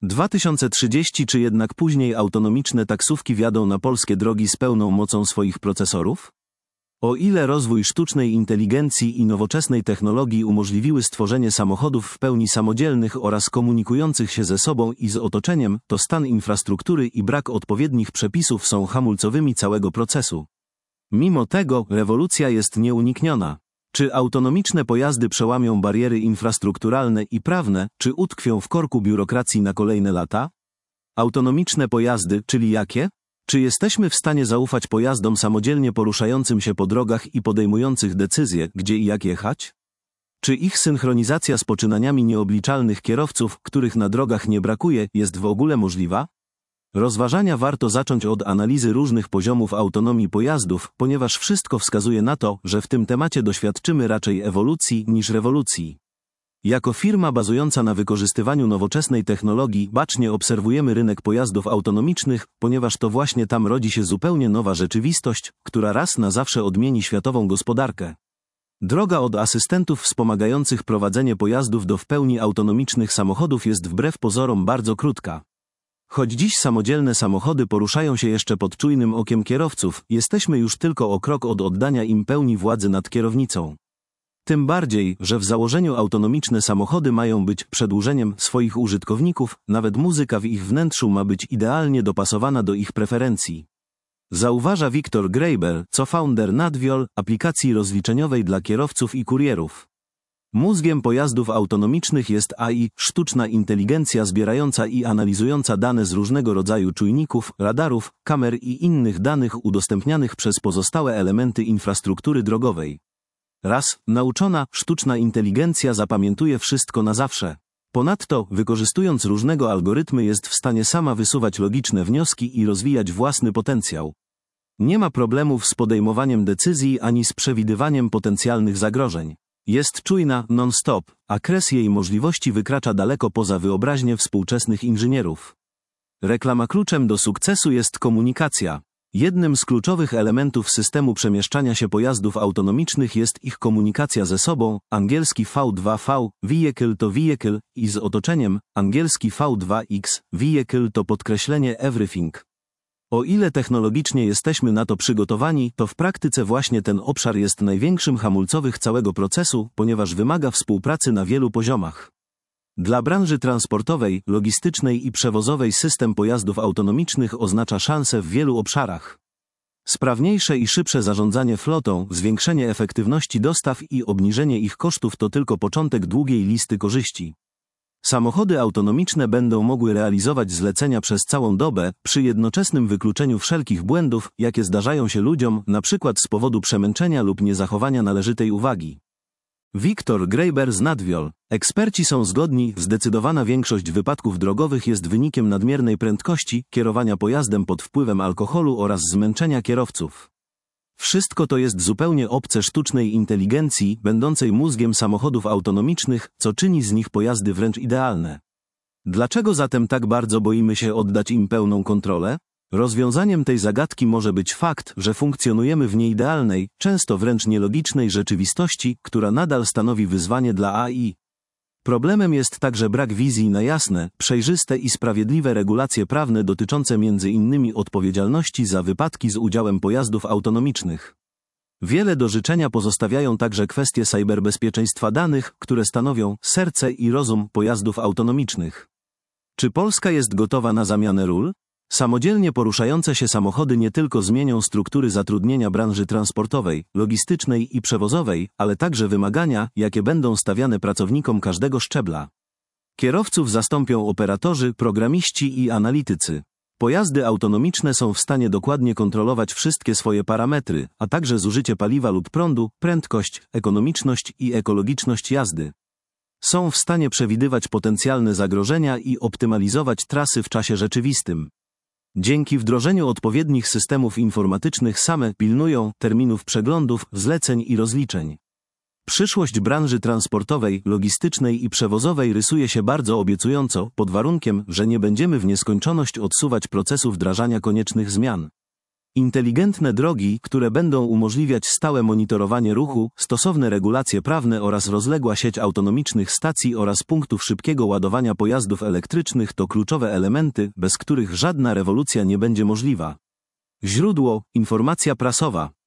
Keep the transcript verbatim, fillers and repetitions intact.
dwa tysiące trzydziesty czy jednak później autonomiczne taksówki wjadą na polskie drogi z pełną mocą swoich procesorów? O ile rozwój sztucznej inteligencji i nowoczesnej technologii umożliwiły stworzenie samochodów w pełni samodzielnych oraz komunikujących się ze sobą i z otoczeniem, to stan infrastruktury i brak odpowiednich przepisów są hamulcowymi całego procesu. Mimo tego rewolucja jest nieunikniona. Czy autonomiczne pojazdy przełamią bariery infrastrukturalne i prawne, czy utkwią w korku biurokracji na kolejne lata? Autonomiczne pojazdy, czyli jakie? Czy jesteśmy w stanie zaufać pojazdom samodzielnie poruszającym się po drogach i podejmujących decyzje, gdzie i jak jechać? Czy ich synchronizacja z poczynaniami nieobliczalnych kierowców, których na drogach nie brakuje, jest w ogóle możliwa? Rozważania warto zacząć od analizy różnych poziomów autonomii pojazdów, ponieważ wszystko wskazuje na to, że w tym temacie doświadczymy raczej ewolucji niż rewolucji. Jako firma bazująca na wykorzystywaniu nowoczesnej technologii bacznie obserwujemy rynek pojazdów autonomicznych, ponieważ to właśnie tam rodzi się zupełnie nowa rzeczywistość, która raz na zawsze odmieni światową gospodarkę. Droga od asystentów wspomagających prowadzenie pojazdów do w pełni autonomicznych samochodów jest wbrew pozorom bardzo krótka. Choć dziś samodzielne samochody poruszają się jeszcze pod czujnym okiem kierowców, jesteśmy już tylko o krok od oddania im pełni władzy nad kierownicą. Tym bardziej, że w założeniu autonomiczne samochody mają być przedłużeniem swoich użytkowników, nawet muzyka w ich wnętrzu ma być idealnie dopasowana do ich preferencji. Zauważa Viktor Greiber, co-founder Nadviol, aplikacji rozliczeniowej dla kierowców i kurierów. Mózgiem pojazdów autonomicznych jest A I, sztuczna inteligencja zbierająca i analizująca dane z różnego rodzaju czujników, radarów, kamer i innych danych udostępnianych przez pozostałe elementy infrastruktury drogowej. Raz nauczona, sztuczna inteligencja zapamiętuje wszystko na zawsze. Ponadto, wykorzystując różnego algorytmy, jest w stanie sama wysuwać logiczne wnioski i rozwijać własny potencjał. Nie ma problemów z podejmowaniem decyzji ani z przewidywaniem potencjalnych zagrożeń. Jest czujna non-stop, a kres jej możliwości wykracza daleko poza wyobraźnię współczesnych inżynierów. Reklama kluczem do sukcesu jest komunikacja. Jednym z kluczowych elementów systemu przemieszczania się pojazdów autonomicznych jest ich komunikacja ze sobą, angielski V dwa V, vehicle to vehicle, i z otoczeniem, angielski V dwa X, vehicle to podkreślenie everything. O ile technologicznie jesteśmy na to przygotowani, to w praktyce właśnie ten obszar jest największym hamulcowym całego procesu, ponieważ wymaga współpracy na wielu poziomach. Dla branży transportowej, logistycznej i przewozowej system pojazdów autonomicznych oznacza szansę w wielu obszarach. Sprawniejsze i szybsze zarządzanie flotą, zwiększenie efektywności dostaw i obniżenie ich kosztów to tylko początek długiej listy korzyści. Samochody autonomiczne będą mogły realizować zlecenia przez całą dobę, przy jednoczesnym wykluczeniu wszelkich błędów, jakie zdarzają się ludziom, np. z powodu przemęczenia lub niezachowania należytej uwagi. Viktor Greiber z Nadviol. Eksperci są zgodni, zdecydowana większość wypadków drogowych jest wynikiem nadmiernej prędkości, kierowania pojazdem pod wpływem alkoholu oraz zmęczenia kierowców. Wszystko to jest zupełnie obce sztucznej inteligencji, będącej mózgiem samochodów autonomicznych, co czyni z nich pojazdy wręcz idealne. Dlaczego zatem tak bardzo boimy się oddać im pełną kontrolę? Rozwiązaniem tej zagadki może być fakt, że funkcjonujemy w nieidealnej, często wręcz nielogicznej rzeczywistości, która nadal stanowi wyzwanie dla A I. Problemem jest także brak wizji na jasne, przejrzyste i sprawiedliwe regulacje prawne dotyczące między innymi odpowiedzialności za wypadki z udziałem pojazdów autonomicznych. Wiele do życzenia pozostawiają także kwestie cyberbezpieczeństwa danych, które stanowią serce i rozum pojazdów autonomicznych. Czy Polska jest gotowa na zamianę ról? Samodzielnie poruszające się samochody nie tylko zmienią struktury zatrudnienia branży transportowej, logistycznej i przewozowej, ale także wymagania, jakie będą stawiane pracownikom każdego szczebla. Kierowców zastąpią operatorzy, programiści i analitycy. Pojazdy autonomiczne są w stanie dokładnie kontrolować wszystkie swoje parametry, a także zużycie paliwa lub prądu, prędkość, ekonomiczność i ekologiczność jazdy. Są w stanie przewidywać potencjalne zagrożenia i optymalizować trasy w czasie rzeczywistym. Dzięki wdrożeniu odpowiednich systemów informatycznych same pilnują terminów przeglądów, zleceń i rozliczeń. Przyszłość branży transportowej, logistycznej i przewozowej rysuje się bardzo obiecująco, pod warunkiem, że nie będziemy w nieskończoność odsuwać procesu wdrażania koniecznych zmian. Inteligentne drogi, które będą umożliwiać stałe monitorowanie ruchu, stosowne regulacje prawne oraz rozległa sieć autonomicznych stacji oraz punktów szybkiego ładowania pojazdów elektrycznych to kluczowe elementy, bez których żadna rewolucja nie będzie możliwa. Źródło: informacja prasowa.